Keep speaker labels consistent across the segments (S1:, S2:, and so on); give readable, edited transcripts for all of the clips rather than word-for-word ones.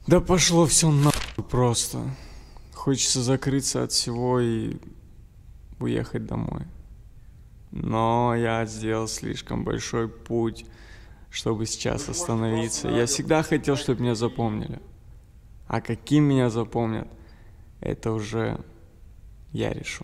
S1: Да пошло все нахуй просто. Хочется закрыться от всего и уехать домой. Но я сделал слишком большой путь, чтобы сейчас остановиться. Я всегда хотел, чтобы меня запомнили. А каким меня запомнят, это уже я решу.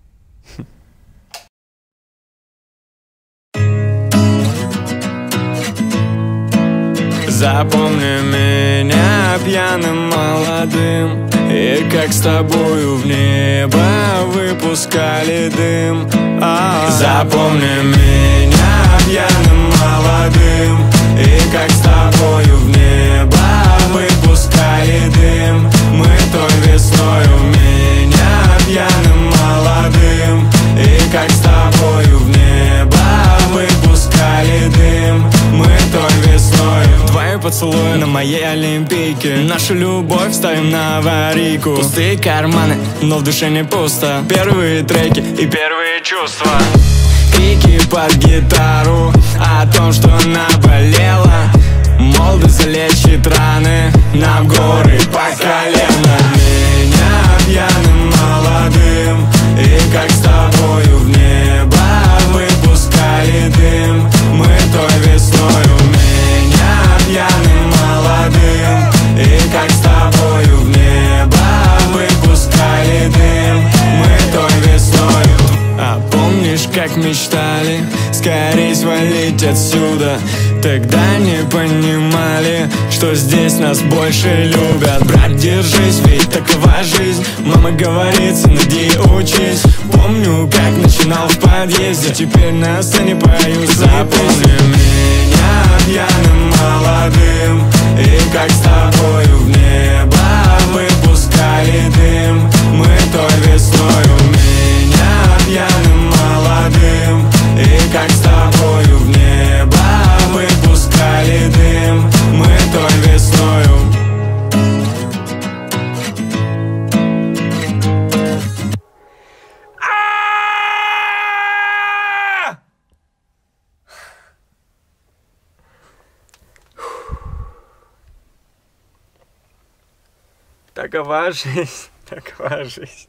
S1: Запомни меня пьяным, молодым, и как с тобою в небо выпускали дым. Запомни меня пьяным, молодым, и как с тобою в небо выпускали дым. Мы той весною меня пьяным, молодым, и как с тобою в небо выпускали дым. Мы той весною. Твои поцелуи на моей олимпийке, нашу любовь ставим на аварийку. Пустые карманы, но в душе не пусто. Первые треки и первые чувства. Крики под гитару о том, что наболело. Молодость залечит раны, нам горы по колено. Меня пьяным, молодым, и как с тобою в небо выпускали дым. Мы той весною. Меня пьяным, молодым, и как с тобою в небо выпускали дым. Мы той весною. А помнишь, как мечтали скорей свалить отсюда? Тогда не понимали, что здесь нас больше любят. Брат, держись, ведь такова жизнь. Мама говорит, сыноди, учись. Помню, как начинал в подъезде, теперь на сцене пою. Запомни меня пьяным, молодым, и как с тобою в небо выпускали дым. Мы той весною. Меня пьяным, молодым, и как с тобою в небо выпускали дым. Мы той весною. Такова жизнь, такова жизнь.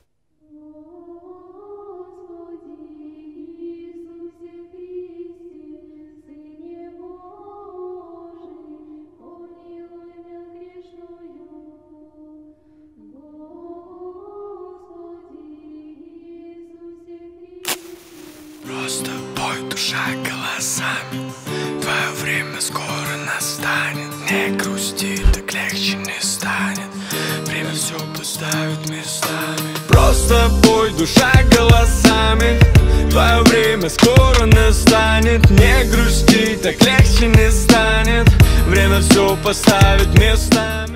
S2: Просто пой, душа голосами. Твое время скоро настанет. Не грусти, так легче не станет. Время все поставит местами.
S1: Просто пой, душа голосами. Твое время скоро настанет. Не грусти, так легче не станет. Время все поставит местами.